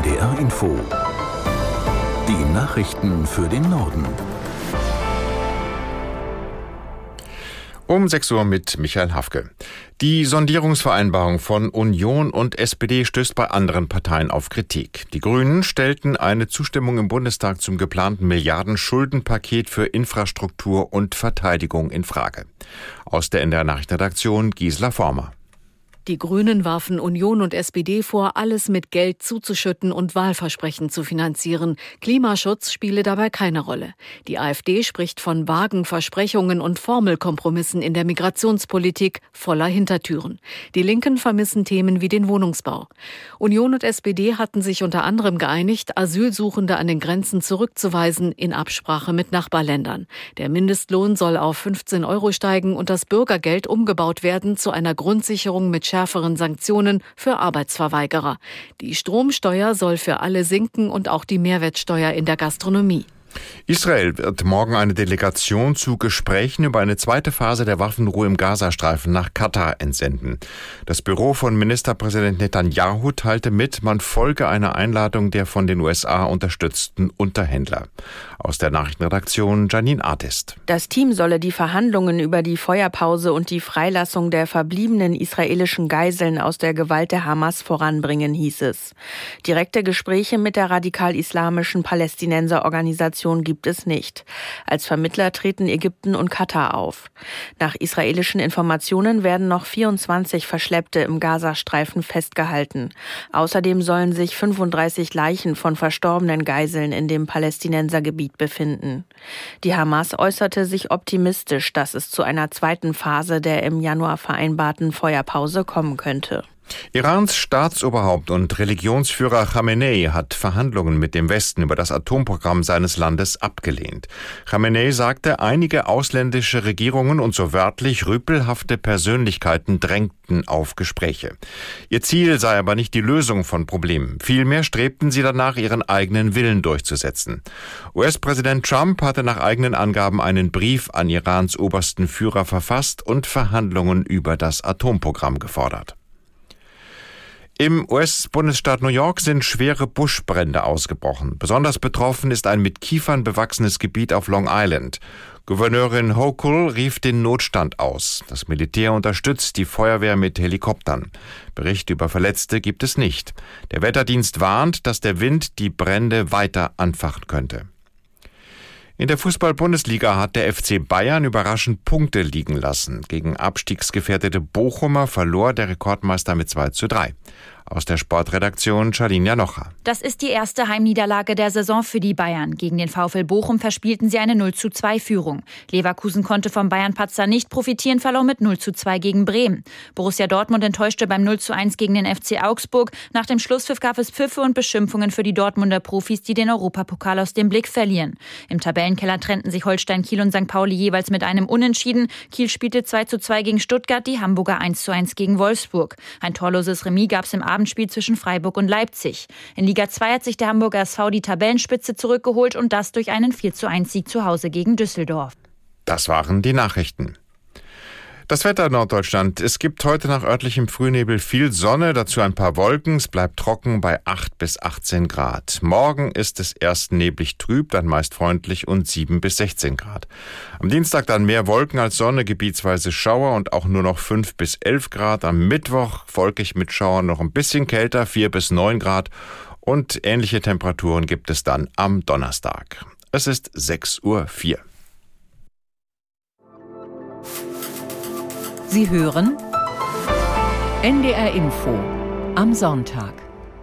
NDR Info. Die Nachrichten für den Norden. Um 6 Uhr mit Michael Hafke. Die Sondierungsvereinbarung von Union und SPD stößt bei anderen Parteien auf Kritik. Die Grünen stellten eine Zustimmung im Bundestag zum geplanten Milliarden-Schuldenpaket für Infrastruktur und Verteidigung in Frage. Aus der NDR Nachrichtenredaktion Gisela Former. Die Grünen warfen Union und SPD vor, alles mit Geld zuzuschütten und Wahlversprechen zu finanzieren. Klimaschutz spiele dabei keine Rolle. Die AfD spricht von vagen Versprechungen und Formelkompromissen in der Migrationspolitik voller Hintertüren. Die Linken vermissen Themen wie den Wohnungsbau. Union und SPD hatten sich unter anderem geeinigt, Asylsuchende an den Grenzen zurückzuweisen in Absprache mit Nachbarländern. Der Mindestlohn soll auf 15 € steigen und das Bürgergeld umgebaut werden zu einer Grundsicherung mit schärferen Sanktionen für Arbeitsverweigerer. Die Stromsteuer soll für alle sinken und auch die Mehrwertsteuer in der Gastronomie. Israel wird morgen eine Delegation zu Gesprächen über eine zweite Phase der Waffenruhe im Gazastreifen nach Katar entsenden. Das Büro von Ministerpräsident Netanyahu teilte mit, man folge einer Einladung der von den USA unterstützten Unterhändler. Aus der Nachrichtenredaktion Janine Artist. Das Team solle die Verhandlungen über die Feuerpause und die Freilassung der verbliebenen israelischen Geiseln aus der Gewalt der Hamas voranbringen, hieß es. Direkte Gespräche mit der radikal-islamischen Palästinenserorganisation gibt es nicht. Als Vermittler treten Ägypten und Katar auf. Nach israelischen Informationen werden noch 24 Verschleppte im Gazastreifen festgehalten. Außerdem sollen sich 35 Leichen von verstorbenen Geiseln in dem Palästinensergebiet befinden. Die Hamas äußerte sich optimistisch, dass es zu einer zweiten Phase der im Januar vereinbarten Feuerpause kommen könnte. Irans Staatsoberhaupt und Religionsführer Khamenei hat Verhandlungen mit dem Westen über das Atomprogramm seines Landes abgelehnt. Khamenei sagte, einige ausländische Regierungen und so wörtlich rüpelhafte Persönlichkeiten drängten auf Gespräche. Ihr Ziel sei aber nicht die Lösung von Problemen. Vielmehr strebten sie danach, ihren eigenen Willen durchzusetzen. US-Präsident Trump hatte nach eigenen Angaben einen Brief an Irans obersten Führer verfasst und Verhandlungen über das Atomprogramm gefordert. Im US-Bundesstaat New York sind schwere Buschbrände ausgebrochen. Besonders betroffen ist ein mit Kiefern bewachsenes Gebiet auf Long Island. Gouverneurin Hochul rief den Notstand aus. Das Militär unterstützt die Feuerwehr mit Helikoptern. Berichte über Verletzte gibt es nicht. Der Wetterdienst warnt, dass der Wind die Brände weiter anfachen könnte. In der Fußball-Bundesliga hat der FC Bayern überraschend Punkte liegen lassen. Gegen abstiegsgefährdete Bochumer verlor der Rekordmeister mit 2:3. Aus der Sportredaktion Charlene Janocha. Das ist die erste Heimniederlage der Saison für die Bayern. Gegen den VfL Bochum verspielten sie eine 0:2-Führung. Leverkusen konnte vom Bayern-Patzer nicht profitieren, verlor mit 0:2 gegen Bremen. Borussia Dortmund enttäuschte beim 0:1 gegen den FC Augsburg. Nach dem Schlusspfiff gab es Pfiffe und Beschimpfungen für die Dortmunder Profis, die den Europapokal aus dem Blick verlieren. Im Tabellenkeller trennten sich Holstein Kiel und St. Pauli jeweils mit einem Unentschieden. Kiel spielte 2:2 gegen Stuttgart, die Hamburger 1:1 gegen Wolfsburg. Ein torloses Remis gab es im Abendspiel zwischen Freiburg und Leipzig. In Liga 2 hat sich der Hamburger SV die Tabellenspitze zurückgeholt und das durch einen 4:1-Sieg zu Hause gegen Düsseldorf. Das waren die Nachrichten. Das Wetter in Norddeutschland. Es gibt heute nach örtlichem Frühnebel viel Sonne, dazu ein paar Wolken. Es bleibt trocken bei 8 bis 18 Grad. Morgen ist es erst neblig trüb, dann meist freundlich und 7 bis 16 Grad. Am Dienstag dann mehr Wolken als Sonne, gebietsweise Schauer und auch nur noch 5 bis 11 Grad. Am Mittwoch wolkig mit Schauern, noch ein bisschen kälter, 4 bis 9 Grad. Und ähnliche Temperaturen gibt es dann am Donnerstag. Es ist 6:04 Uhr. Sie hören NDR Info am Sonntag.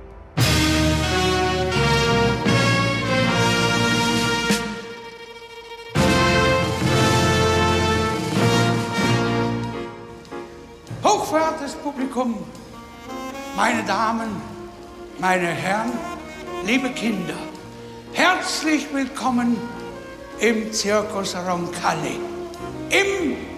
Hochverehrtes Publikum, meine Damen, meine Herren, liebe Kinder, herzlich willkommen im Circus Roncalli, im